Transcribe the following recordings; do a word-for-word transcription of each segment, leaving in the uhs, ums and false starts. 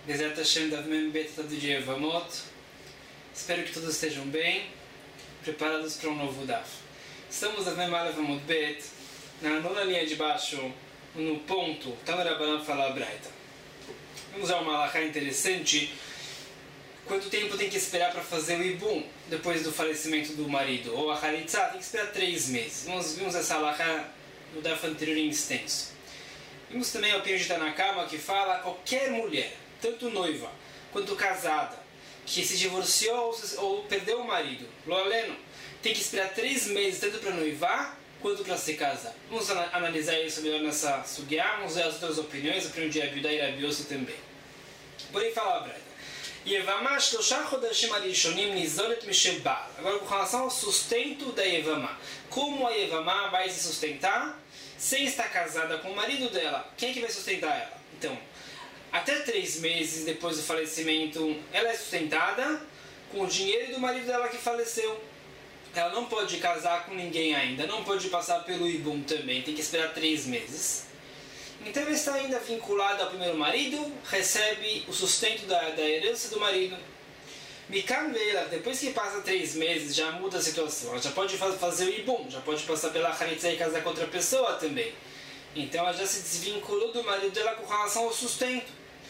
Bezerra Hashem da Membeta do dia Evamot. Espero que todos estejam bem, preparados para um novo Daf. Estamos na Memala Evamot Bet, na nona linha de baixo, no ponto, Tanarabanan fala Braita. Vamos a uma alahá interessante. Quanto tempo tem que esperar para fazer o Ibum depois do falecimento do marido? Ou a Halitzá tem que esperar três meses. Nós vimos essa alahá no Daf anterior em extenso. Vimos também a opinião de Tanakama que fala qualquer mulher, tanto noiva quanto casada, que se divorciou ou perdeu o marido, Loaleno, tem que esperar três meses tanto para noivar quanto para se casar. Vamos analisar isso melhor nessa sugiá, vamos ver as outras opiniões, a opinião de Abiyudá e Rabi também. Porém, fala a Braita. Yevamá shlosha chodashim arishonim nizolet mishel baal. Agora, com relação ao sustento da Yevamá. Como a Yevamá vai se sustentar sem estar casada com o marido dela? Quem é que vai sustentar ela? Então, até três meses depois do falecimento, ela é sustentada com o dinheiro do marido dela que faleceu. Ela não pode casar com ninguém ainda, não pode passar pelo Ibum também, tem que esperar três meses. Então ela está ainda vinculada ao primeiro marido, recebe o sustento da, da herança do marido. Mikan Veila, depois que passa três meses, já muda a situação. Ela já pode fazer o Ibum, já pode passar pela Halitzá e casar com outra pessoa também. Então ela já se desvinculou do marido dela com relação ao sustento.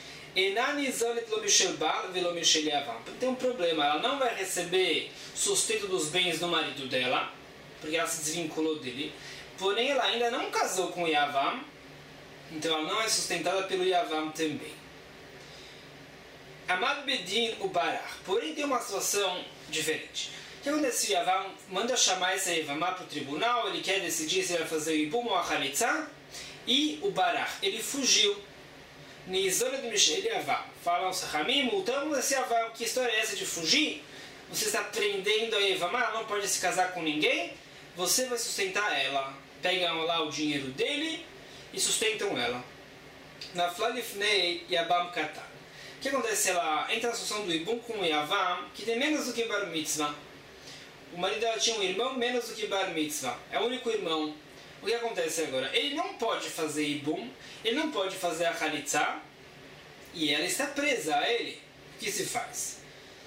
Tem um problema, ela não vai receber sustento dos bens do marido dela, porque ela se desvinculou dele, porém ela ainda não casou com o Yavam, então ela não é sustentada pelo Yavam também. Amad Bedin o Barach, porém tem uma situação diferente. O que acontece? O Yavam manda chamar essa Yavamá para o tribunal, ele quer decidir se ele vai fazer o Ibum ou a Halitzá, e o Barach, ele fugiu. Nizolet Mishel Yavam. Falam os Ramim, multamos esse Yavam. Que história é essa de fugir? Você está prendendo a Yevamá, ela não pode se casar com ninguém, você vai sustentar ela. Pegam lá o dinheiro dele e sustentam ela. Na Flalifnei Yabam Katan. O que acontece se ela entra na situação do Ibum com o Yavam, que tem menos do que Bar Mitzvah? O marido dela tinha um irmão menos do que Bar Mitzvah. É o único irmão. O que acontece agora? Ele não pode fazer Ibum, ele não pode fazer a Halitzá, e ela está presa a ele. O que se faz?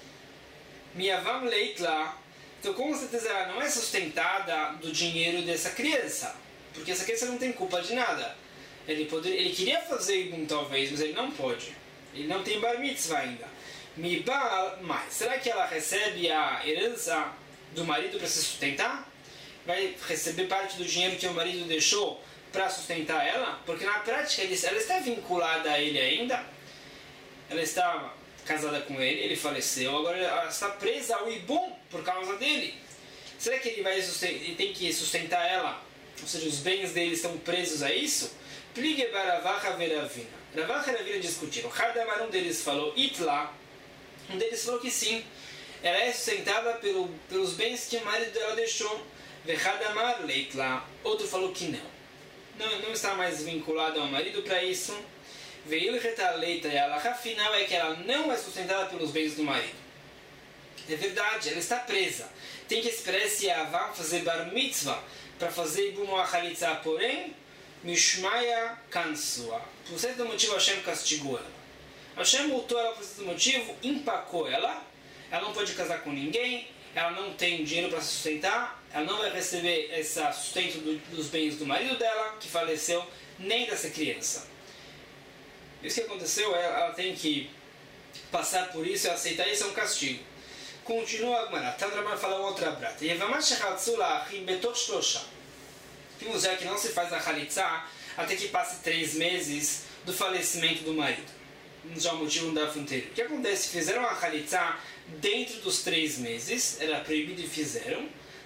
Miyavam Leitla. Então, com certeza, ela não é sustentada do dinheiro dessa criança, porque essa criança não tem culpa de nada. Ele, poder, ele queria fazer Ibum, talvez, mas ele não pode. Ele não tem Bar Mitzvah ainda. Mibal, mas será que ela recebe a herança do marido para se sustentar? Vai receber parte do dinheiro que o marido deixou para sustentar ela? Porque na prática ela está vinculada a ele ainda. Ela está casada com ele, ele faleceu, agora ela está presa ao Ibum por causa dele. Será que ele, vai ele tem que sustentar ela? Ou seja, os bens dele estão presos a isso? Pligue Baravacha Veravina. Ravacha e Veravina discutiram. Hardamar, um deles falou Itla. Um deles falou que sim. Ela é sustentada pelo, pelos bens que o marido dela deixou. Vechadamar Leitla. Outro falou que não. Não, não está mais vinculada ao marido para isso. Veio Reta Leita e a alahá final é que ela não é sustentada pelos bens do marido. É verdade, ela está presa. Tem que esperar esse Yavam fazer Bar Mitzvah para fazer Ibum ou Halitzá, porém, Mishmaya Kansua. Por certo motivo, Hashem castigou ela. Hashem multou ela por certo motivo, empacou ela. Ela não pode casar com ninguém. Ela não tem dinheiro para se sustentar, ela não vai receber esse sustento do, dos bens do marido dela, que faleceu, nem dessa criança. Isso que aconteceu, ela, ela tem que passar por isso e aceitar isso, é um castigo. Continua agora, Tantra vai falar outra brata. Vimos já que não se faz a Halitzá até que passe três meses do falecimento do marido. Já o motivo da fronteira. O que acontece? Fizeram a Halitzá dentro dos três meses, era proibido e fizeram.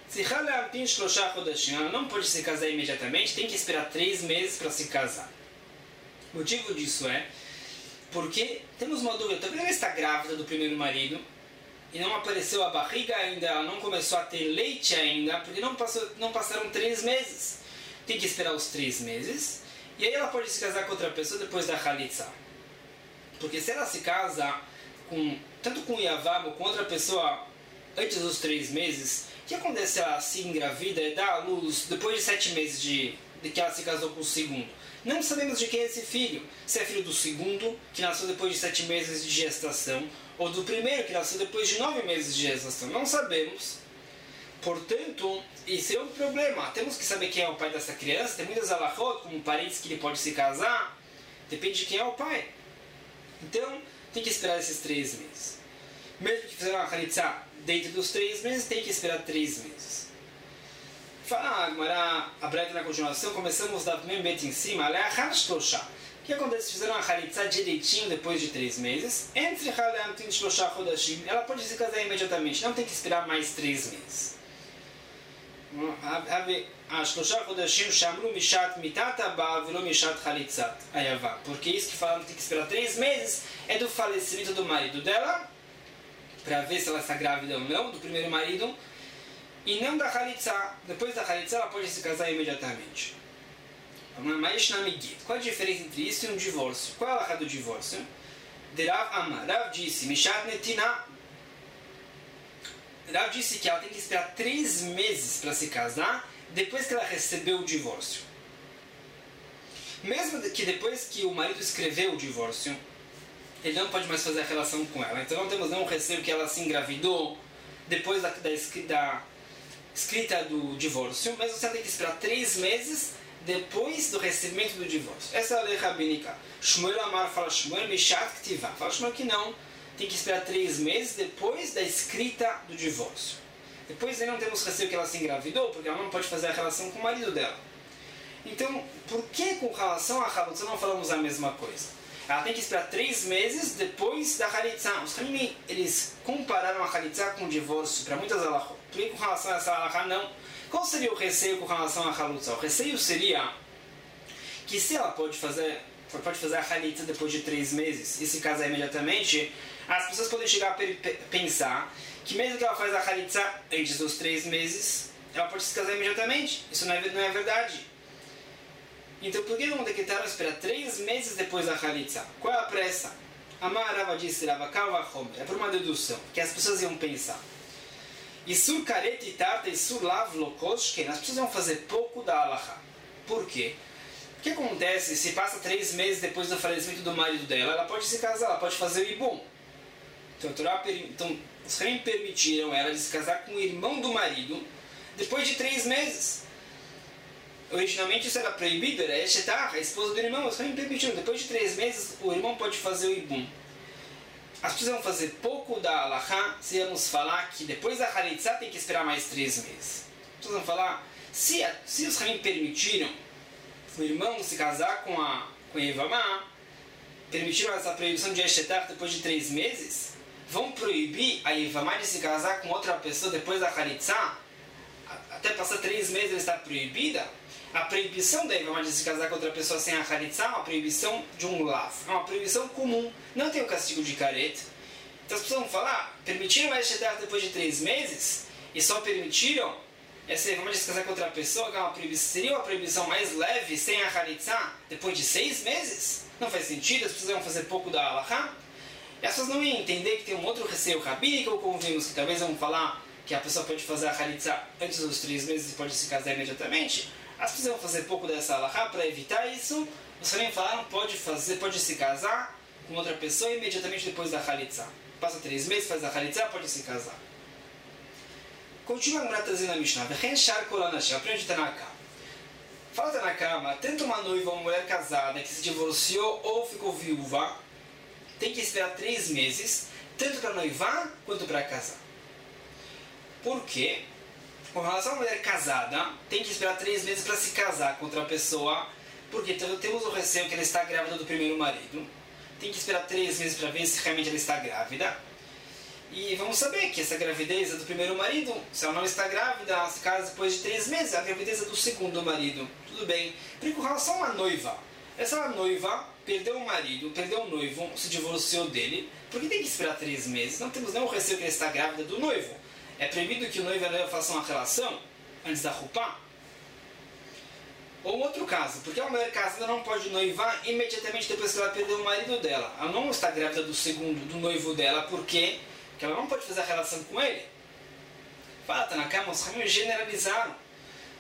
Ela não pode se casar imediatamente, tem que esperar três meses para se casar. O motivo disso é porque temos uma dúvida. Talvez ela está grávida do primeiro marido e não apareceu a barriga ainda, ela não começou a ter leite ainda, porque não, passou, não passaram três meses. Tem que esperar os três meses e aí ela pode se casar com outra pessoa depois da Halitzá. Porque se ela se casa com, tanto com o Yavam ou com outra pessoa antes dos três meses, o que acontece se ela se engravida e dá à luz depois de sete meses de, de que ela se casou com o segundo? Não sabemos de quem é esse filho. Se é filho do segundo, que nasceu depois de sete meses de gestação, ou do primeiro, que nasceu depois de nove meses de gestação. Não sabemos. Portanto, esse é um problema. Temos que saber quem é o pai dessa criança. Tem muitas alahot, como parentes que ele pode se casar. Depende de quem é o pai. Então, tem que esperar esses três meses. Mesmo que fizeram uma halitzá dentro dos três meses, tem que esperar três meses. Fala a Gemara, a breta na continuação, começamos da primeira bet em cima, o que acontece se fizeram uma halitzá direitinho depois de três meses? Entre ela pode se casar imediatamente, não tem que esperar mais três meses. Porque isso que falam que tem que esperar três meses é do falecimento do marido dela, para ver se ela está grávida ou não, do primeiro marido, e não da halitzá. Depois da halitzá ela pode se casar imediatamente. Qual a diferença entre isso e um divórcio? Qual é a alahá do divórcio? Rav Amar, Rav disse, Mishat Netina. Rav disse que ela tem que esperar três meses para se casar depois que ela recebeu o divórcio. Mesmo que depois que o marido escreveu o divórcio, ele não pode mais fazer a relação com ela. Então não temos nenhum receio que ela se engravidou depois da, da, da escrita do divórcio, mas você tem que esperar três meses depois do recebimento do divórcio. Essa é a lei rabínica. Shmuel Amar fala Shmuel, Mishat Ktivá. Fala Shmuel que não. Tem que esperar três meses depois da escrita do divórcio. Depois aí não temos receio que ela se engravidou, porque ela não pode fazer a relação com o marido dela. Então, por que com relação a halitzá não falamos a mesma coisa? Ela tem que esperar três meses depois da halitzá. Os Hamim, eles compararam a halitzá com o divórcio para muitas alahot. Por que com relação a essa alahá não? Qual seria o receio com relação a halitzá? O receio seria que se ela pode fazer, pode fazer a halitzá depois de três meses e se casar imediatamente, as pessoas podem chegar a pensar que mesmo que ela faz a halitzá antes dos três meses, ela pode se casar imediatamente. Isso não é, não é verdade. Então por que não decretaram esperar três meses depois da halitzá? Qual é a pressa? Amar Rava disse, Rava Kalva Homer, é por uma dedução, que as pessoas iam pensar. Isur karet e tarta, isur lav lokoshken, as pessoas iam fazer pouco da alahá. Por quê? O que acontece se passa três meses depois do falecimento do marido dela? Ela pode se casar, ela pode fazer o ibum. Então, então os Hamim permitiram ela de se casar com o irmão do marido depois de três meses. Originalmente isso era proibido, era Eshetah, a esposa do irmão. Os Hamim permitiram, depois de três meses o irmão pode fazer o ibum. As pessoas vão fazer pouco da alahá se vamos falar que depois da halitzá tem que esperar mais três meses. As pessoas vão falar, se, a, se os Hamim permitiram o irmão se casar com a, com a Yevamá, permitiram essa proibição de Eshetah depois de três meses, vão proibir a Yevamá de se casar com outra pessoa depois da halitzá? Até passar três meses ela está proibida? A proibição da Yevamá de se casar com outra pessoa sem a halitzá é uma proibição de um lav, é uma proibição comum, não tem o castigo de caret. Então as pessoas vão falar, permitiram a Eshetah depois de três meses e só permitiram essa Yevamá de se casar com outra pessoa, que é uma proibição, seria uma proibição mais leve sem a halitzá depois de seis meses? Não faz sentido, as pessoas vão fazer pouco da alahá. E as pessoas não iam entender que tem um outro receio rabínico, ou como vimos, que talvez vão falar que a pessoa pode fazer a halitzá antes dos três meses e pode se casar imediatamente. As pessoas vão fazer pouco dessa alahá para evitar isso. Os Hamim falaram pode fazer, pode se casar com outra pessoa imediatamente depois da halitzá. Passa três meses, faz a halitzá, pode se casar. Continua a Gemara trazendo a Mishnah. Aprende Tanakama. Fala Tanakama, tanto uma noiva ou uma mulher casada que se divorciou ou ficou viúva, tem que esperar três meses, tanto para noivar quanto para casar. Por quê? Com relação a uma mulher casada, tem que esperar três meses para se casar com outra pessoa, porque temos o receio que ela está grávida do primeiro marido. Tem que esperar três meses para ver se realmente ela está grávida. E vamos saber que essa gravidez é do primeiro marido. Se ela não está grávida, ela se casa depois de três meses, a gravidez é do segundo marido. Tudo bem. Porque com relação a uma noiva, essa noiva perdeu o marido, perdeu o noivo, se divorciou dele, porque tem que esperar três meses. Não temos nenhum receio que ela está grávida do noivo. É proibido que o noivo e a noiva façam uma relação antes da rupá? Ou outro caso, porque uma mulher casada não pode noivar imediatamente depois que ela perdeu o marido dela. Ela não está grávida do segundo, do noivo dela, porque ela não pode fazer a relação com ele. Fala, Tanakama, os Hamim generalizaram.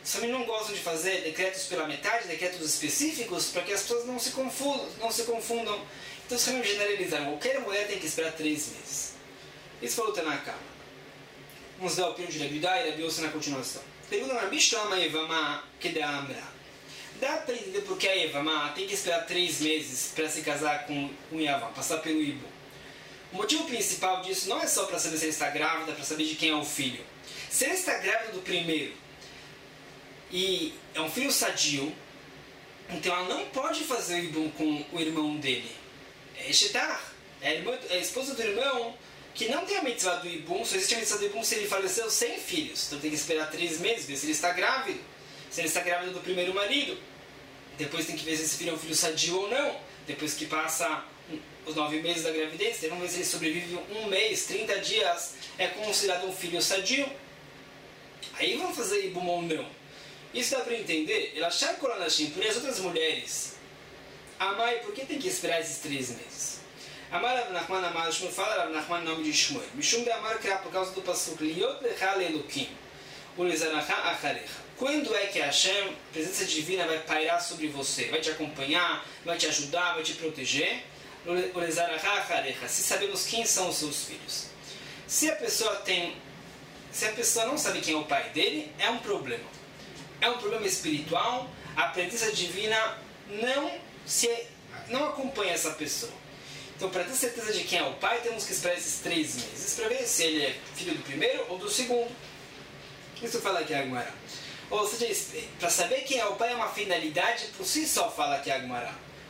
Os famílias não gostam de fazer decretos pela metade, decretos específicos, para que as pessoas não se confundam. Não se confundam. Então os famílias generalizaram, qualquer mulher tem que esperar três meses. Isso falou Tanaka. Vamos dar o opinião de Rabi Yehuda e Rabi Yossi na continuação. Pergunta Rabi Shlama Yevama Kedamra. Dá para entender por que a Yevama tem que esperar três meses para se casar com um Yavam, passar pelo Ibu. O motivo principal disso não é só para saber se ela está grávida, para saber de quem é o filho. Se ela está grávida do primeiro e é um filho sadio, então ela não pode fazer o Ibu com o irmão dele. É Shetar, é a, irmã, é a esposa do irmão que não tem a mitzvah do Ibum, só existe a mitzvah do Ibum se ele faleceu sem filhos. Então tem que esperar três meses, ver se ele está grávido. Se ele está grávido do primeiro marido. Depois tem que ver se esse filho é um filho sadio ou não. Depois que passa os nove meses da gravidez, vamos ver se ele sobrevive um mês, trinta dias, é considerado um filho sadio. Aí vão fazer Ibum ou não. Isso dá para entender. Ele achar que por as outras mulheres, a mãe, por que tem que esperar esses três meses? Amar Rav Nachman, Amar Shmuel, fala Rav Nachman em nome de Shmuel. Mishum de Amar Krah, por causa do Pasuk, Liot Lecha Leelukim, Ulezanacha Acharecha. Quando é que a Hashem, a presença divina, vai pairar sobre você? Vai te acompanhar, vai te ajudar, vai te proteger? Ulezanacha Acharecha. Se sabemos quem são os seus filhos. Se a pessoa tem... Se a pessoa não sabe quem é o pai dele, é um problema. É um problema espiritual. A presença divina não, se, não acompanha essa pessoa. Então, para ter certeza de quem é o pai, temos que esperar esses três meses para ver se ele é filho do primeiro ou do segundo. Isso fala aqui a Agmará. Ou seja, para saber quem é o pai é uma finalidade por si só, fala aqui a Agmará.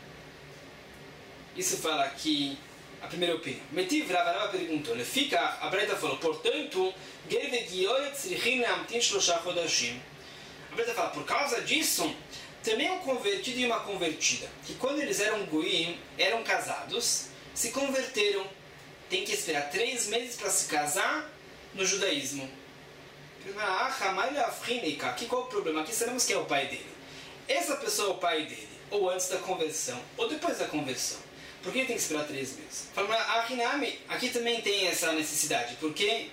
Isso fala aqui a primeira opinião. Metiv Ravarava perguntou, ele fica, a Breta falou, portanto, a Breta fala, por causa disso, também um convertido e uma convertida, que quando eles eram goim, eram casados, se converteram, tem que esperar três meses para se casar no judaísmo. Aqui qual é o problema? Aqui sabemos quem é o pai dele. Essa pessoa é o pai dele, ou antes da conversão, ou depois da conversão. Por que ele tem que esperar três meses? Aqui também tem essa necessidade, porque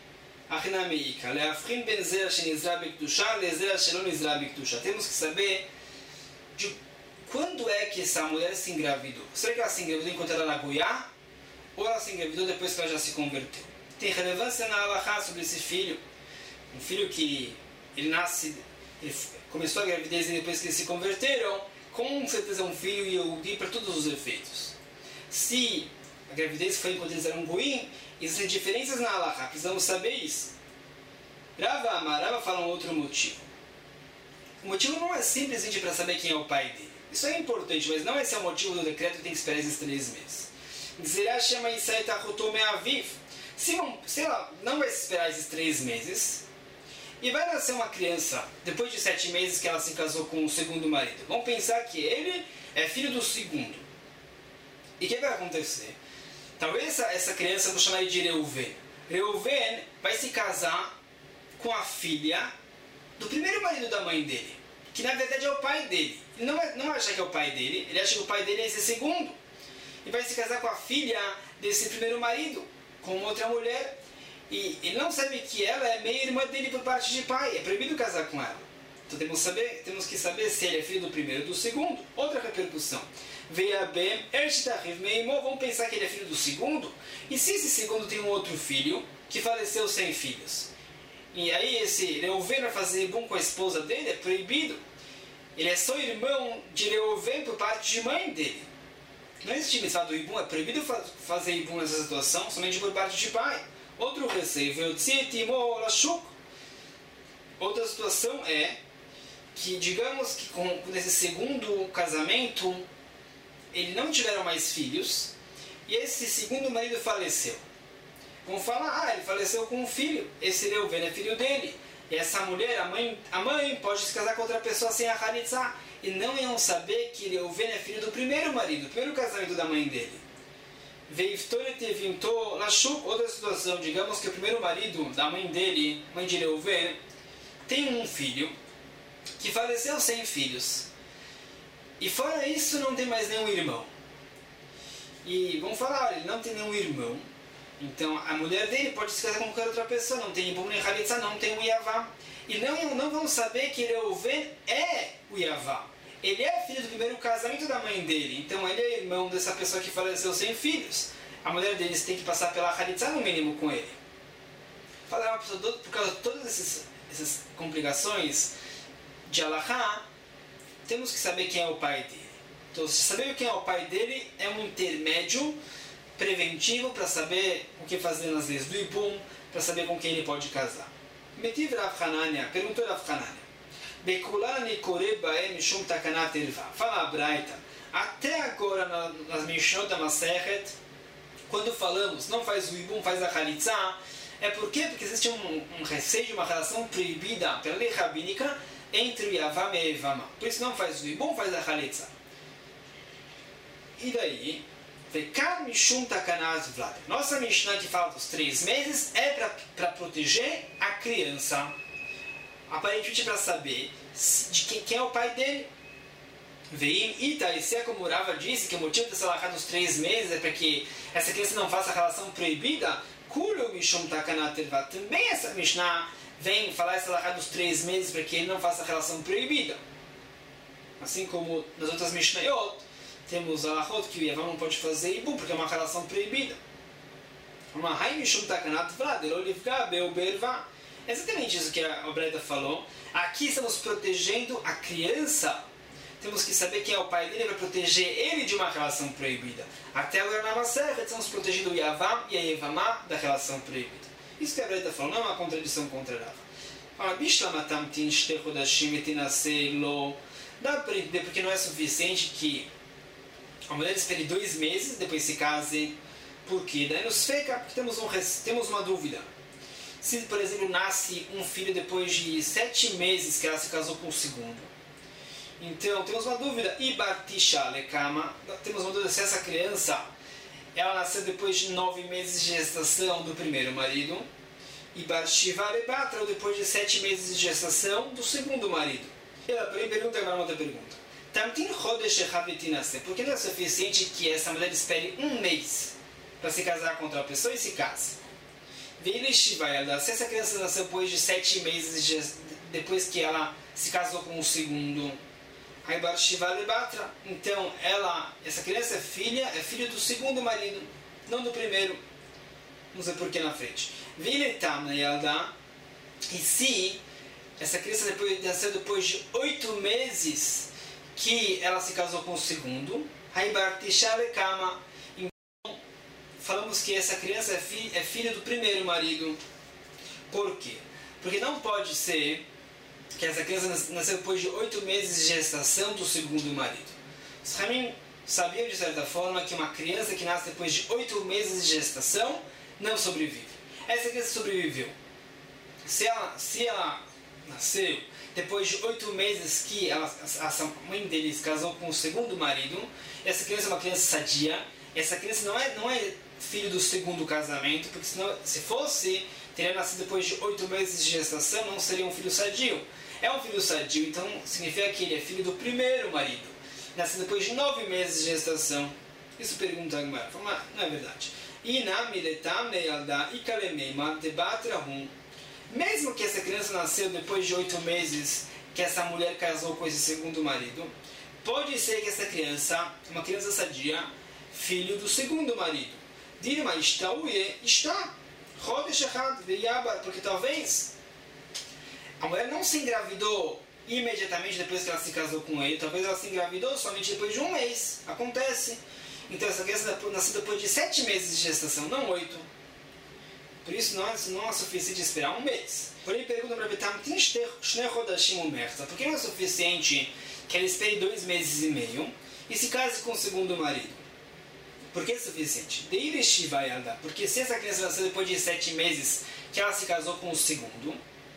temos que saber de quando é que essa mulher se engravidou. Será que ela se engravidou enquanto ela era goiá? Ou ela se engravidou depois que ela já se converteu? Tem relevância na halachá sobre esse filho. Um filho que ele nasce, ele começou a gravidez e depois que eles se converteram, com certeza é um filho Yehudi para todos os efeitos. Se a gravidez foi enquanto eles eram goim, existem diferenças na halachá, precisamos saber isso. Rava Amar, Rava fala um outro motivo. O motivo não é simplesmente para saber quem é o pai dele. Isso é importante, mas não esse é o motivo do decreto que tem que esperar esses três meses. Se, não, se ela não vai esperar esses três meses, e vai nascer uma criança, depois de sete meses que ela se casou com o segundo marido, vamos pensar que ele é filho do segundo. E o que vai acontecer? Talvez essa, essa criança, vou chamar de Reuven. Reuven vai se casar com a filha do primeiro marido da mãe dele, que na verdade é o pai dele. Ele não, é, não acha que é o pai dele, ele acha que o pai dele é esse segundo. E vai se casar com a filha desse primeiro marido, com outra mulher. E ele não sabe que ela é meia-irmã dele por parte de pai. É proibido casar com ela. Então temos, saber, temos que saber se ele é filho do primeiro ou do segundo. Outra repercussão. Veja bem, vamos pensar que ele é filho do segundo. E se esse segundo tem um outro filho que faleceu sem filhos? E aí esse Reuven vai fazer ibum com a esposa dele? É proibido. Ele é só irmão de Reuven por parte de mãe dele. Não existe mitzvah do ibum, é proibido fazer ibum nessa situação, somente por parte de pai. Outro receio, outra situação é que, digamos que com, com esse segundo casamento, eles não tiveram mais filhos, e esse segundo marido faleceu. Vão falar, ah, ele faleceu com um filho, esse Reuven é filho dele. E essa mulher, a mãe, a mãe pode se casar com outra pessoa sem a Halitzá. E não iam saber que Reuven é filho do primeiro marido, do primeiro casamento da mãe dele. Veiftoret evintou Lashuk, outra situação, digamos que o primeiro marido da mãe dele, mãe de Reuven, tem um filho que faleceu sem filhos. E fora isso não tem mais nenhum irmão. E vamos falar, olha, ele não tem nenhum irmão. Então a mulher dele pode se casar com qualquer outra pessoa, não tem Ibum nem Halitza, não tem o Yavá. E não, não vão saber que Reuven é o Yavá. Ele é filho do primeiro casamento da mãe dele, então ele é irmão dessa pessoa que faleceu sem filhos. A mulher deles tem que passar pela Halitza no mínimo com ele. Falar por causa de todas essas, essas complicações de Alahá, temos que saber quem é o pai dele. Então, se saber quem é o pai dele, é um intermédio preventivo para saber o que fazer nas leis do Ibum, para saber com quem ele pode casar. Metiv Rav Hanania, perguntou Rav Hanania, Bekulani kore baem mishum takanat erva. Fala a Braita, até agora nas Mishnot da Masechet, quando falamos não faz o Ibum, faz a Halitza, é por quê? Porque existe um, um receio, uma relação proibida pela lei rabínica entre o Yavam e a Evama. Por isso não faz o Ibum, faz a Halitza. E daí, Vekar Mishum Takanat Vlad. Nossa Mishnah que fala dos três meses é para proteger a criança. Aparentemente para saber de quem, quem é o pai dele. Veim Ita, e se é como o Rava disse, que o motivo dessa lacha dos três meses é para que essa criança não faça a relação proibida, Kulu Mishum Takanat Vlad. Também essa Mishnah vem falar essa lacha dos três meses para que ele não faça a relação proibida. Assim como nas outras Mishnayot, temos a Lachot que o Yavam não pode fazer Ibum, porque é uma relação proibida. Uma Haimishum Takanat Vlad, Elolivga, Beuberva. É exatamente isso que a Braita falou. Aqui estamos protegendo a criança. Temos que saber quem é o pai dele para proteger ele de uma relação proibida. Até agora na Masechet estamos protegendo o Yavam e a Yevamá da relação proibida. Isso que a Braita falou não é uma contradição contra Rava. Fala, Bishlamatam tin shte chodashim etinasei lo. Dá para entender porque não é suficiente que a mulher espere dois meses, depois se case. Por quê? Daí nos feca, porque temos, um, temos uma dúvida. Se, por exemplo, nasce um filho depois de sete meses que ela se casou com o segundo. Então, temos uma dúvida. Ibartisha lekama. Temos uma dúvida se essa criança ela nasceu depois de nove meses de gestação do primeiro marido. Ibarshiva lebatra, ou depois de sete meses de gestação do segundo marido. E ela pergunta agora uma outra pergunta. Por que não é suficiente que essa mulher espere um mês para se casar com outra pessoa e se case? Se essa criança nasceu depois de sete meses, depois que ela se casou com o segundo, então ela, essa criança é filha, é filho do segundo marido, não do primeiro. Não sei por que na frente. E se essa criança depois, nasceu depois de oito meses que ela se casou com o segundo, então falamos que essa criança é, fi, é filha do primeiro marido. Por quê? Porque não pode ser que essa criança nasceu depois de oito meses de gestação do segundo marido. Os Ramim sabiam de certa forma que uma criança que nasce depois de oito meses de gestação não sobrevive. Essa criança sobreviveu. Se ela, se ela nasceu depois de oito meses que ela, a mãe dele se casou com o segundo marido, essa criança é uma criança sadia. Essa criança não é, não é filho do segundo casamento, porque senão, se fosse, teria nascido depois de oito meses de gestação, não seria um filho sadio. É um filho sadio, então significa que ele é filho do primeiro marido, nascido depois de nove meses de gestação. Isso pergunta a Agmar. Não é verdade. Mesmo que essa criança nasceu depois de oito meses que essa mulher casou com esse segundo marido, pode ser que essa criança, uma criança sadia, filho do segundo marido. Dirma está uye, está. Porque talvez a mulher não se engravidou imediatamente depois que ela se casou com ele, talvez ela se engravidou somente depois de um mês. Acontece. Então essa criança nasceu depois de sete meses de gestação, não oito. Por isso não é, não é suficiente esperar um mês. Porém, pergunta para Betam, por que não é suficiente que ela espere dois meses e meio e se case com o segundo marido? Por que é suficiente? Porque se essa criança nasceu depois de sete meses que ela se casou com o segundo,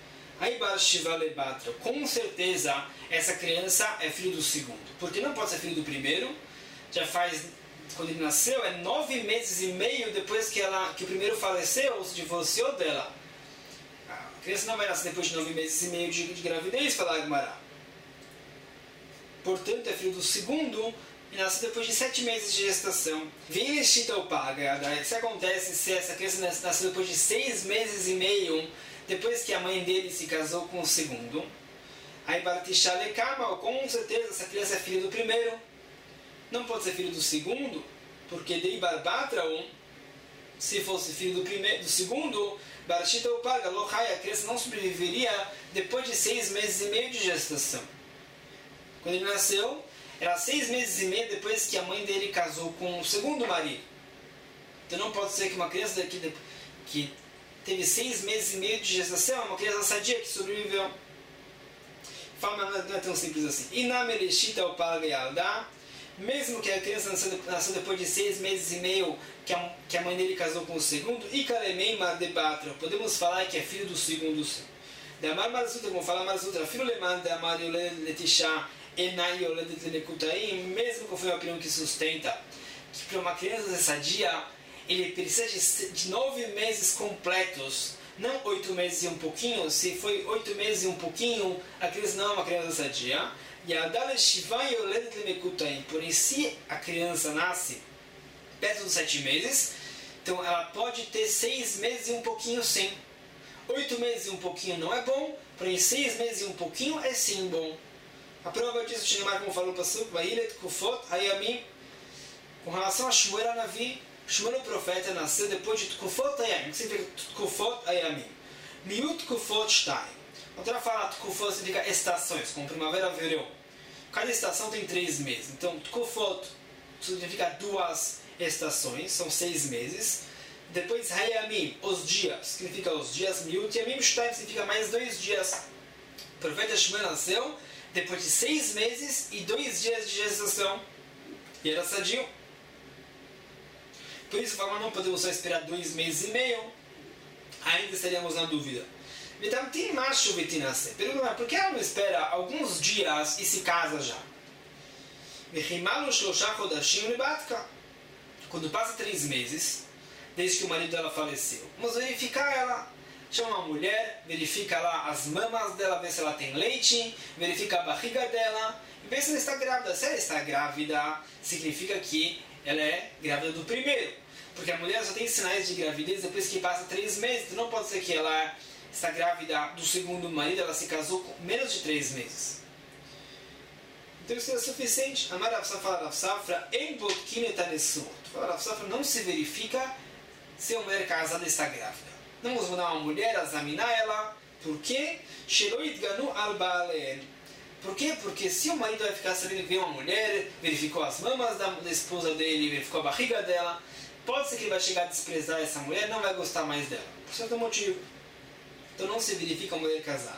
com certeza essa criança é filho do segundo. Porque não pode ser filho do primeiro. Já faz, quando ele nasceu, é nove meses e meio depois que, ela, que o primeiro faleceu ou se divorciou dela. A criança não vai nascer depois de nove meses e meio de, de gravidez, fala Agmará. Portanto, é filho do segundo e nasceu depois de sete meses de gestação. Vem Leshita o paga. O que acontece se essa criança nasceu depois de seis meses e meio, depois que a mãe dele se casou com o segundo? Aí Bartishá Lekama, com certeza essa criança é filha do primeiro. Não pode ser filho do segundo, porque Dei Barbatraum, se fosse filho do, primeiro, do segundo, Barashita o paga, Lohai, a criança não sobreviveria depois de seis meses e meio de gestação. Quando ele nasceu, era seis meses e meio depois que a mãe dele casou com o segundo marido. Então não pode ser que uma criança daqui, que teve seis meses e meio de gestação é uma criança sadia que sobreviveu. Fala, não é tão simples assim. E na Melechita o paga Yaldá, mesmo que a criança nasceu, nasceu depois de seis meses e meio que a, que a mãe dele casou com o segundo, e Kalemei Mardebatra, podemos falar que é filho do segundo sim. Da Amar Marzutra, como fala Marzutra, filho Leman da Amar Yoledet Letishá Enai Yoledet Lenekutaim, mesmo que foi uma opinião que sustenta que para uma criança sadia ele precisa de, de nove meses completos, não oito meses e um pouquinho. Se foi oito meses e um pouquinho, a criança não é uma criança sadia. Porém, se a criança nasce perto dos sete meses, então ela pode ter seis meses e um pouquinho sim. Oito meses e um pouquinho não é bom, porém seis meses e um pouquinho é sim bom. A prova disso, Shinemar, como falou o Pasuk, Vailet Kufot Ayamim, com relação a Shmuel Anavi, Shmuel o profeta nasceu depois de Tkufot Ayamim. O que significa Tkufot Ayamim? Miut Kufot Shtaim. Outra fala, Tkufot significa estações, como primavera e verão. Cada estação tem três meses. Então, Tkufot significa duas estações, são seis meses. Depois, Hayamim, os dias, significa os dias. Miut Yamim Shtaim significa mais dois dias. O profeta Shmuel nasceu depois de seis meses e dois dias de gestação. E era sadio. Por isso, não podemos só esperar dois meses e meio. Ainda estaríamos na dúvida. Pergunta, por que ela não espera alguns dias e se casa já? Quando passa três meses, desde que o marido dela faleceu, vamos verificar ela. Chama uma mulher, verifica lá as mamas dela, vê se ela tem leite, verifica a barriga dela, e vê se ela está grávida. Se ela está grávida, significa que ela é grávida do primeiro. Porque a mulher só tem sinais de gravidez depois que passa três meses. Então não pode ser que ela está grávida do segundo marido, ela se casou com menos de três meses. Então isso é suficiente. A Rav Safra fala, Rav Safra, em Botkin etanesut. Rav Safra não se verifica se a mulher casada está grávida. Não vamos mandar uma mulher examinar ela. Por quê? Sheloit ganu al baalen. Por quê? Porque se o marido vai ficar sabendo que veio uma mulher, verificou as mamas da, da esposa dele, verificou a barriga dela, pode ser que ele vai chegar a desprezar essa mulher, não vai gostar mais dela. Por certo motivo. Então não se verifica a mulher casada.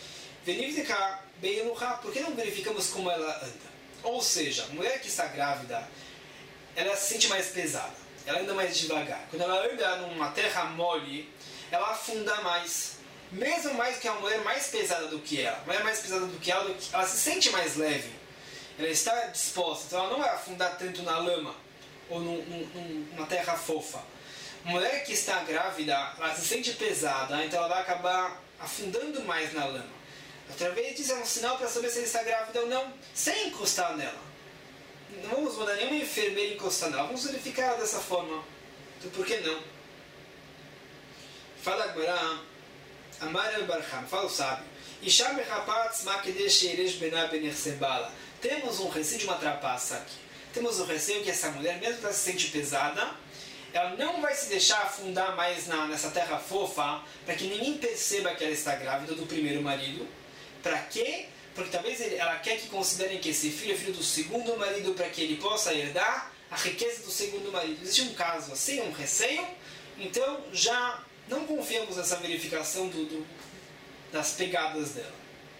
Por que não verificamos como ela anda? Ou seja, a mulher que está grávida, ela se sente mais pesada. Ela anda mais devagar. Quando ela anda numa terra mole, ela afunda mais. Mesmo mais que a mulher mais pesada do que ela. A mulher mais pesada do que ela, ela se sente mais leve. Ela está disposta, então ela não vai afundar tanto na lama ou num, num, numa terra fofa. A mulher que está grávida, ela se sente pesada, então ela vai acabar afundando mais na lama. Através disso é um sinal para saber se ela está grávida ou não, sem encostar nela. Não vamos mandar nenhuma enfermeira encostar nela, vamos verificar ela dessa forma. Então por que não? Fala agora, Amar el-Barham, fala o sábio. Temos um receio de uma trapaça aqui. Temos o receio que essa mulher, mesmo que ela se sente pesada, ela não vai se deixar afundar mais na, nessa terra fofa, para que ninguém perceba que ela está grávida do primeiro marido. Para quê? Porque talvez ele, ela quer que considerem que esse filho é filho do segundo marido, para que ele possa herdar a riqueza do segundo marido. Existe um caso assim, um receio, então já não confiamos nessa verificação do, do, das pegadas dela.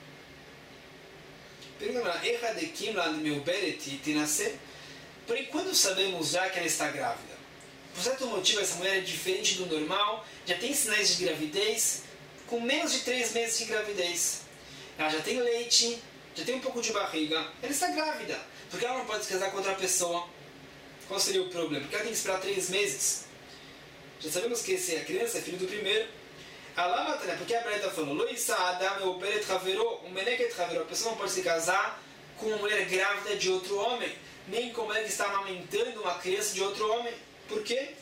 Pergunta, porém, quando sabemos já que ela está grávida? Por certo motivo, essa mulher é diferente do normal, já tem sinais de gravidez, com menos de três meses de gravidez. Ela já tem leite, já tem um pouco de barriga, ela está grávida. Porque ela não pode se casar com outra pessoa. Qual seria o problema? Porque ela tem que esperar três meses. Já sabemos que se a criança é filho do primeiro. Porque a Breta falou, a pessoa não pode se casar com uma mulher grávida de outro homem. nem como ela está amamentando uma criança de outro homem. Por quê?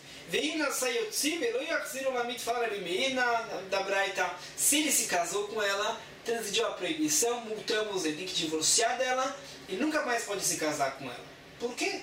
Se ele se casou com ela, transgrediu a proibição, multamos ele, tem que divorciar dela e nunca mais pode se casar com ela. Por quê?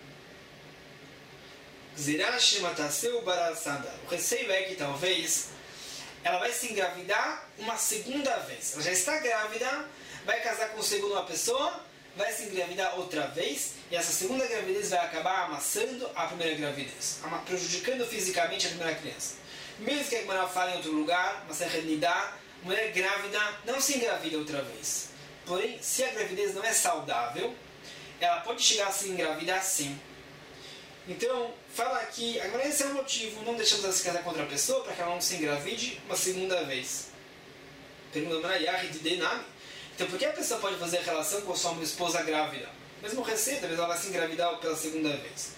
O receio é que talvez ela vai se engravidar uma segunda vez. Ela já está grávida, vai casar com segundo uma pessoa, vai se engravidar outra vez, e essa segunda gravidez vai acabar amassando a primeira gravidez, prejudicando fisicamente a primeira criança. Mesmo que a Gemara fale em outro lugar, mas é realidade, mulher grávida não se engravida outra vez. Porém, se a gravidez não é saudável, ela pode chegar a se engravidar sim. Então, fala aqui, agora esse é o motivo, não deixamos ela se casar com outra pessoa para que ela não se engravide uma segunda vez. Pergunta para Yahid de Denami. Então, por que a pessoa pode fazer relação com a sua esposa grávida? Mesmo receita, talvez ela vai se engravidar pela segunda vez.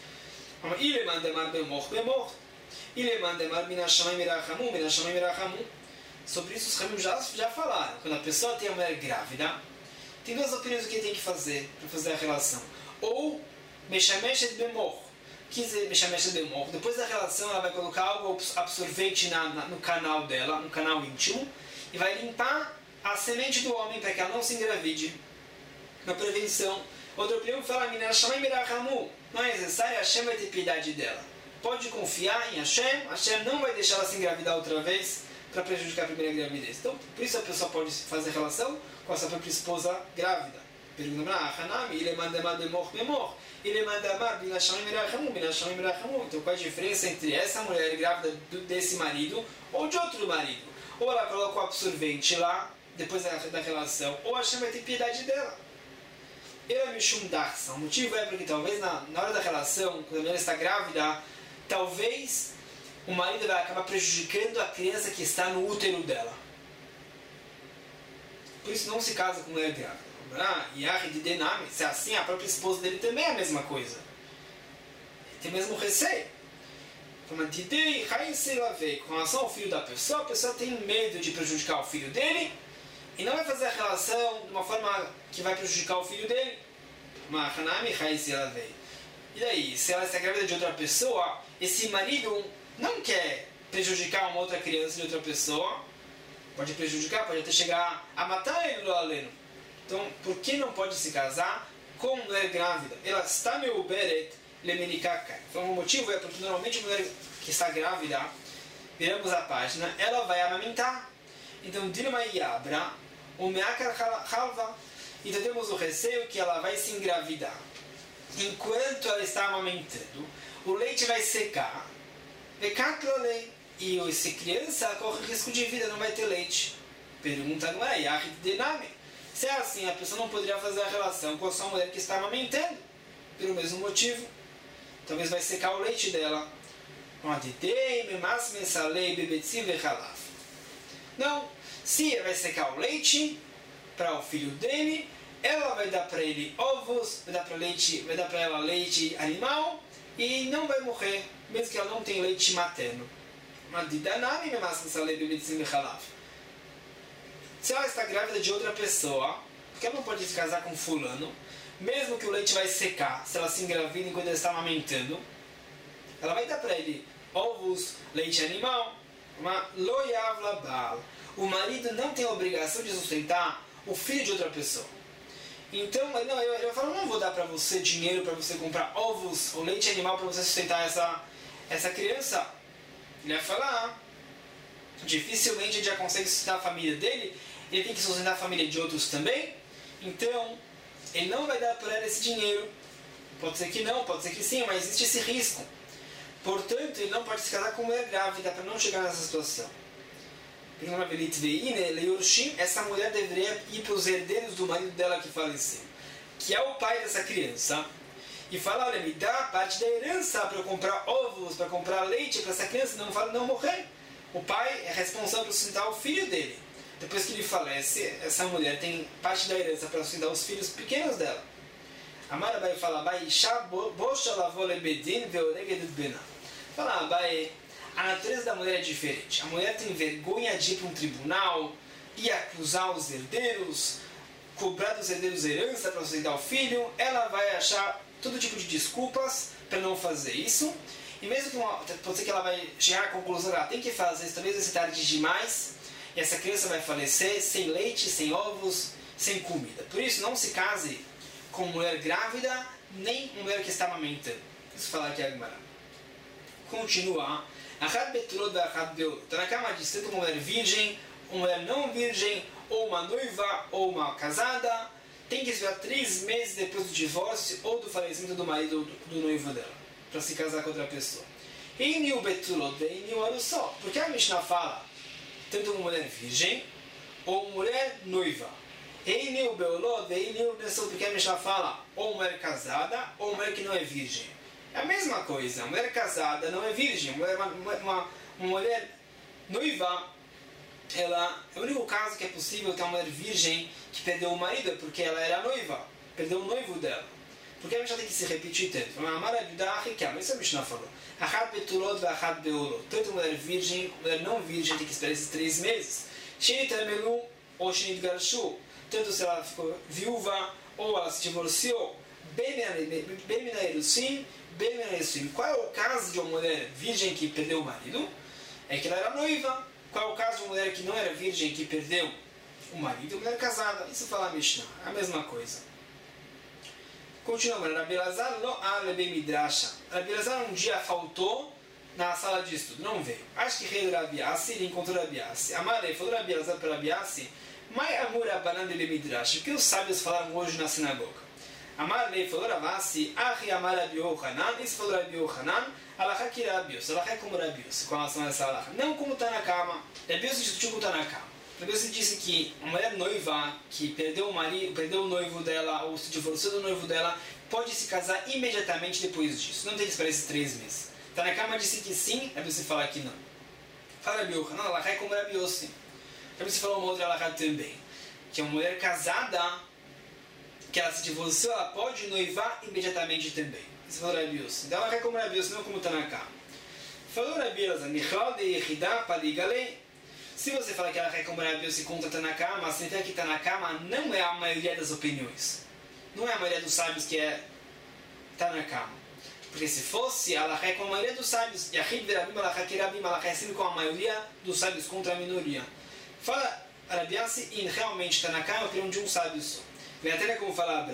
Sobre isso os Ramim já, já falaram. Quando a pessoa tem a mulher grávida, tem duas opiniões do que tem que fazer para fazer a relação. Ou Meshameshet Bemor, depois da relação ela vai colocar algo absorvente na, na, no canal dela, no canal íntimo, e vai limpar a semente do homem para que ela não se engravide. Na prevenção. Outra opinião fala, não é necessário, Hashem vai ter piedade dela. Pode confiar em Hashem, Hashem não vai deixar ela se engravidar outra vez para prejudicar a primeira gravidez. Então, por isso a pessoa pode fazer relação com a sua própria esposa grávida. Pergunta para Hanami, ele manda demor memor, ele manda amar binasham mirachamu, binasham mirachamu. Então, qual a diferença entre essa mulher grávida desse marido ou de outro marido? Ou ela coloca o absorvente lá, depois da, da relação, ou a Hashem vai ter piedade dela. Ela me chumdarça. O motivo é porque talvez na, na hora da relação, quando a mulher está grávida, talvez o marido vai acabar prejudicando a criança que está no útero dela. Por isso não se casa com mulher grávida. Yahid de Denami, se é assim, a própria esposa dele também é a mesma coisa. Tem o mesmo receio. Com relação ao filho da pessoa, a pessoa tem medo de prejudicar o filho dele e não vai fazer a relação de uma forma que vai prejudicar o filho dele. E daí, se ela está grávida de outra pessoa, esse marido não quer prejudicar uma outra criança de outra pessoa, pode prejudicar, pode até chegar a matar ele do aleno. Então, por que não pode se casar com mulher grávida? Ela está meio beret lemenikakai. Então, o motivo é porque normalmente a mulher que está grávida, viramos a página, ela vai amamentar. Então, Dilma Yabra, o Meakar Halva. Então, temos o receio que ela vai se engravidar. Enquanto ela está amamentando, o leite vai secar. E essa criança corre risco de vida, não vai ter leite. Pergunta agora, Yahid Denami. Se é assim, a pessoa não poderia fazer a relação com a sua mulher que está amamentando, pelo mesmo motivo. Talvez vai secar o leite dela. Não, se vai secar o leite para o filho dele, ela vai dar para ele ovos, vai dar para leite, vai dar para ela leite animal e não vai morrer, mesmo que ela não tenha leite materno. Se ela está grávida de outra pessoa, porque ela não pode se casar com fulano, mesmo que o leite vai secar, se ela se engravida enquanto ela está amamentando, ela vai dar para ele ovos, leite animal, o marido não tem a obrigação de sustentar o filho de outra pessoa. Então, ele vai falar, não vou dar para você dinheiro para você comprar ovos ou leite animal para você sustentar essa, essa criança. Ele vai falar, dificilmente ele já consegue sustentar a família dele, ele tem que sustentar a família de outros também, então ele não vai dar para ela esse dinheiro. Pode ser que não, pode ser que sim, mas existe esse risco. Portanto, ele não pode se casar com mulher grávida para não chegar nessa situação. Essa mulher deveria ir para os herdeiros do marido dela que faleceu, que é o pai dessa criança, e falar, olha, me dá parte da herança para eu comprar ovos, para comprar leite para essa criança não, não morrer. O pai é responsável por sustentar o filho dele. Depois que ele falece, essa mulher tem parte da herança para sustentar os filhos pequenos dela. Amara vai falar, fala, vai, a natureza da mulher é diferente. A mulher tem vergonha de ir para um tribunal e acusar os herdeiros, cobrar dos herdeiros herança para sustentar o filho. Ela vai achar todo tipo de desculpas para não fazer isso. E mesmo que uma, pode ser que ela vai chegar à conclusão que ela tem que fazer isso, talvez vai ser tarde demais, e essa criança vai falecer sem leite, sem ovos, sem comida. Por isso, não se case com mulher grávida, nem mulher que está amamentando. Isso fala aqui a Gemara. Continua. Achat betulot ve'achat beolot. Tanakama diz tanto uma mulher virgem, uma mulher não virgem, ou uma noiva, ou uma casada, tem que esperar três meses depois do divórcio ou do falecimento do marido ou do, do noivo dela, para se casar com outra pessoa. E o betulot ve'iniu arusot. Porque a Mishnah fala tanto uma mulher virgem, ou uma mulher noiva. E o beolot ve'iniu arusot. Porque a Mishnah fala ou mulher casada, ou mulher que não é virgem. É a mesma coisa, uma mulher casada não é virgem, uma, uma, uma, uma mulher noiva, ela, é o único caso que é possível ter uma mulher virgem que perdeu o marido, porque ela era noiva, perdeu o noivo dela. Porque a Mishnah tem que se repetir tanto. Isso a Mishnah falou. Tanto mulher virgem, mulher não virgem tem que esperar esses três meses. Ou tanto se ela ficou viúva, ou ela se divorciou. Qual é o caso de uma mulher virgem que perdeu o marido? É que ela era noiva. Qual é o caso de uma mulher que não era virgem que perdeu o marido? Mulher casada. Isso fala a Mishnah. A mesma coisa. Continuamos. Rabi Elazar lo alebe midrasha. Rabi Elazar um dia faltou na sala de estudo. Não veio. Acho que rei do Rabi Assi, ele encontrou Rabi Assi. Amarei falou Rabi Elazar para Rabi Assi. Mai amur abanan de midrash. O que os sábios falaram hoje na sinagoga? Amar lei falou Ravassi, Ahi Amar Rabi Yohanan, isso falou Rabi Yohanan, Alachá que Rabios, Alachá como Rabios, com relação a essa Alachá. Não como Tanakama. Rabios discutiu com o Tanakama. Rabios disse que uma mulher noiva que perdeu o marido, perdeu o noivo dela, ou se divorciou do noivo dela, pode se casar imediatamente depois disso. Não tem que esperar esses três meses. Tanakama disse que sim, Rabios fala que não. Fala Rabi Yohanan, Alachá como Rabios. Rabios falou uma outra Alachá também, que uma mulher casada, que ela se divorciou, ela pode noivar imediatamente também. Isso falou Rabi Yossi. Então ela quer como Rabi Yossi, não como Tanakama. Falou Rabi Yossi, se você fala que ela quer como Rabi Yossi contra Tanakama, significa que Tanakama não é a maioria das opiniões. Não é a maioria dos sábios que é Tanakama. Porque se fosse, ela quer com a maioria dos sábios. Yahid verabim, ela quer rabim, ela quer sempre com a maioria dos sábios contra a minoria. Fala Rabi Yossi, e realmente Tanakama é a opinião de um sábio só. Até como fala a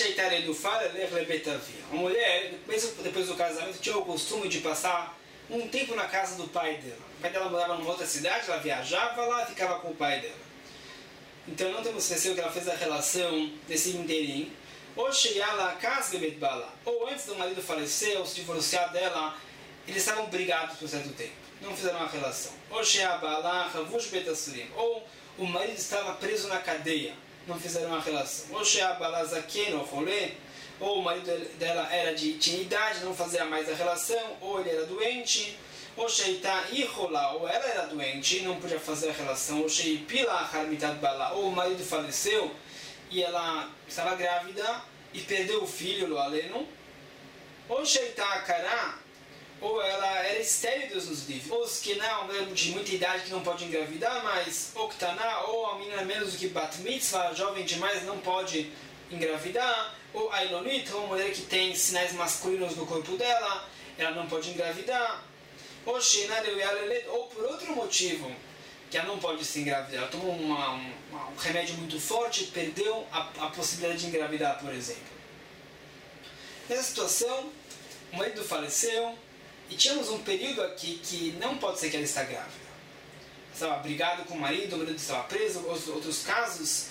uma mulher, mesmo depois do casamento, tinha o costume de passar um tempo na casa do pai dela. O pai dela morava numa outra cidade, ela viajava lá e ficava com o pai dela. Então não temos que esquecer que ela fez a relação desse inteirinho. Ou chegar lá, casa de Bala, ou antes do marido falecer, ou se divorciar dela, eles estavam brigados por certo tempo. Não fizeram uma relação. Ou chegar lá, ou o marido estava preso na cadeia. Não fizeram uma relação. Ou Sheabalazaken, ou Rolê, ou o marido dela era de tinha idade, não fazia mais a relação, ou ele era doente, ou Sheita Ihola, ou ela era doente, não podia fazer a relação, ou Sheipila Harmitat Bala, ou o marido faleceu e ela estava grávida e perdeu o filho, o Aleno, ou Sheita Akara, ou ela era estéril, Deus nos livre. Ou os que não, de muita idade que não pode engravidar, mas Oktaná, ou a menina menos do que Bat Mitzvah, jovem demais, não pode engravidar. Ou a Ilonit, ou a mulher que tem sinais masculinos no corpo dela, ela não pode engravidar. Ou Shinar, ou por outro motivo, que ela não pode se engravidar. Ela tomou uma, um, um remédio muito forte e perdeu a, a possibilidade de engravidar, por exemplo. Nessa situação, o marido faleceu, e tínhamos um período aqui que não pode ser que ela está grávida. Estava brigado com o marido, o marido estava preso, outros, outros casos.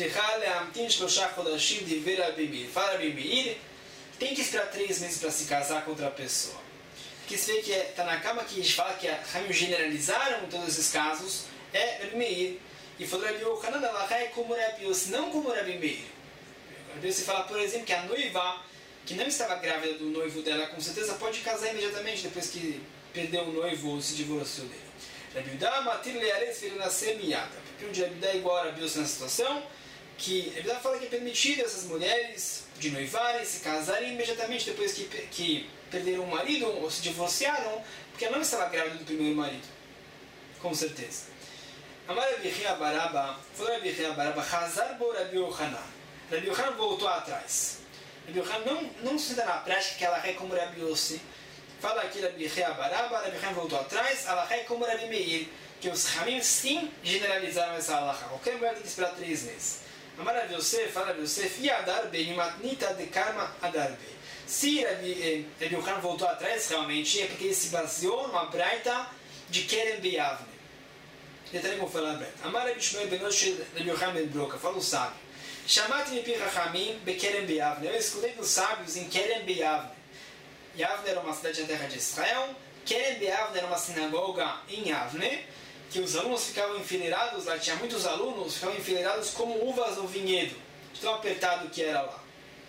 Tem que esperar três meses para se casar com outra pessoa. Que se vê que está na cama que a gente fala que a Ramim generalizaram todos esses casos, é Rabi Meir. E falou Rabi Yohanan, ela é como Rabi Yossi, não como Rabi Meir. Rabi Yossi fala, por exemplo, que a noiva que não estava grávida do noivo dela, com certeza pode casar imediatamente depois que perdeu o noivo ou se divorciou dele. Rabi Yudá matir leares filho nascer miada. Porque o de Rabi Yudá é igual a Rabi Yossi nessa situação, que Rabi Yudá fala que é permitido essas mulheres de noivarem, se casarem imediatamente depois que, que perderam o marido ou se divorciaram, porque ela não estava grávida do primeiro marido. Com certeza. Amar Rabi Chia Baraba, falou Rabi Chia Baraba, Hazar bo Rabi Yohanan. Rabi Yohanan voltou atrás. Rabi Yochanan não, não sustenta na prática que Alahá é como Rabi Yossi. Fala aqui Rabi Chea Baraba, Rabi Yochanan voltou atrás, Alahá é como Rabi Meir, que os Ramim sim generalizaram essa Alahá. Qualquer mulher tem que esperar três meses. Amar Rabi Yosef, fala Rabi Yosef, e Adarbe, Imatnita de Karma Adarbe. Se Rabi Yochanan voltou atrás, realmente, é porque ele se baseou numa braita de Kerem Beyavne. Detalhe como fala a braita. Amar Rabi Shmuel Benosh Rabi Yochanan Ben Broca, fala o sábio. Chamate me pi Chachamim be Kerem Beyavne. Eu escutei dos sábios em Kerem Beyavne. Yavne era uma cidade na terra de Israel. Kerem Beyavne era uma sinagoga em Yavne, que os alunos ficavam enfileirados, lá tinha muitos alunos, ficavam enfileirados como uvas no vinhedo, de tão apertado que era lá.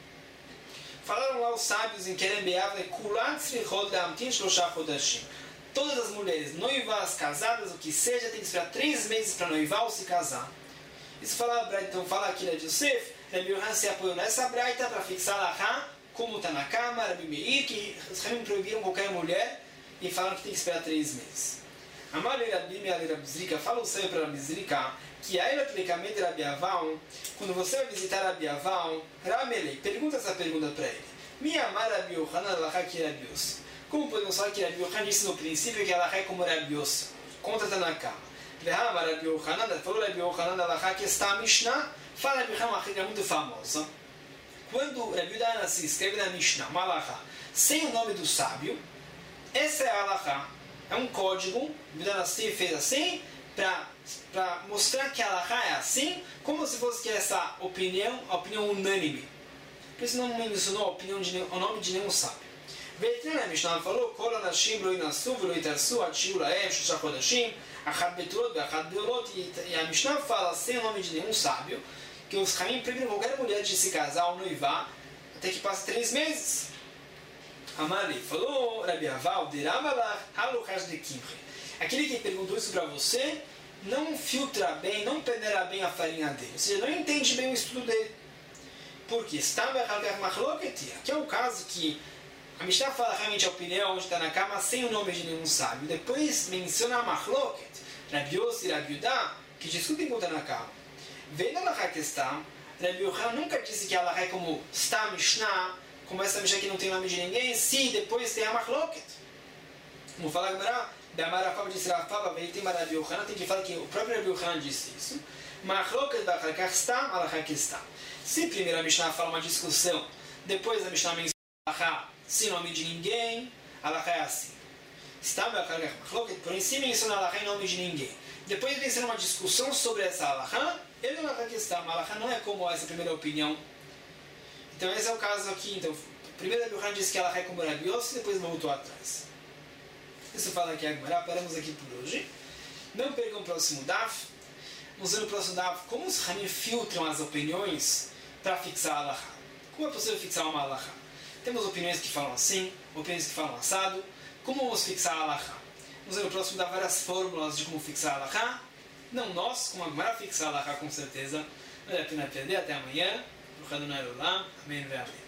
Falaram lá os sábios em Kerem Beyavne, Kulat Srichot Leamtin Shlosha Chodashim. Todas as mulheres, noivas, casadas, o que seja, tem que esperar três meses para noivar ou se casar. Isso fala, então fala aqui Rabi Yosef, Rabi Yochanan se apoiou nessa braita para fixar Alahá, como está na cama, Rabi Meir, que os Ramim proibiram qualquer mulher e falaram que tem que esperar três meses. Amar Rabi Meir Rabi Zrika, fala o sábio para Rabi Zrika, que a ela de Rabi Aval, quando você vai visitar Rabi Aval, Ramelei, pergunta essa pergunta para ele. Mi amar Rabi Yochanan Alahá que Rabi Yossi. Como podemos falar que Rabi Yochanan disse no princípio que Alahá é como Rabi Yossi, contra está na cama. Ve'amar Rabi Yochanan, falou Rabi Yochanan Alahá que está a Mishnah, fala Rabi Yochanan uma regra muito famosa. Quando Rabi Yochanan se escreve na Mishnah, uma Alahá, sem o nome do sábio, essa é a Alahá. É um código, Rabi Yochanan fez assim, para mostrar que a Alahá é assim, como se fosse que essa opinião, a opinião unânime. Por isso não mencionou a opinião de, o nome de nenhum sábio. Ve'etran a Mishnah falou, Kol anashim lo inasu velo itarsu atiu laem shosha chodashim, achat betulot ve'achat beolot, e a Mishnah fala, sem o nome de nenhum sábio, que os Ramim proíbem qualquer mulher de se casar ou noivar, até que passe três meses. Amali falou, Rabi Aval, Deramalach, Halochash de Kimre. Aquele que perguntou isso para você, não filtra bem, não peneira bem a farinha dele. Ou seja, não entende bem o estudo dele. Por quê? Aqui é o caso que a Mishnah fala realmente a opinião onde está na cama sem o nome de nenhum sábio. Depois menciona a Machloket, Rabi Yossi e Rabi Yudá, que discutem quanto está na cama. Vendo a questão, Rabi Yochanan nunca disse que ela é como está a Mishnah, como essa Mishnah que não tem nome de ninguém, se depois tem a Machloket. Como fala a Gemara, Be'amar disse Rafava, veio tem Rabi Yochanan, tem que falar que o próprio Rabi Yochanan disse isso. Machloket ba'chalkach stam, alachak stam. Se primeiro a Mishnah fala uma discussão, depois a Mishnah menciona alachá sem nome de ninguém, alachá é assim. Stam ba'chalkach machloket, por em si menciona alachá em nome de ninguém. Depois menciona uma discussão sobre essa alachá, ele não alachá stam, alachá não é como essa primeira opinião. Então esse é o caso aqui. Então, primeiro Rabi Yochanan disse que alachá é como Rabi Yossi, depois voltou atrás. Isso fala aqui agora, paramos aqui por hoje. Não percam o próximo daf. Vamos ver no próximo daf como os Ramim filtram as opiniões para fixar a alahá. Como é possível fixar uma alahá? Temos opiniões que falam assim, opiniões que falam assado. Como vamos fixar a alahá? Vamos ver no próximo daf várias fórmulas de como fixar a alahá. Não nós, como a Gemara fixar a alahá com certeza. Vale a pena perder. Até amanhã. Amém.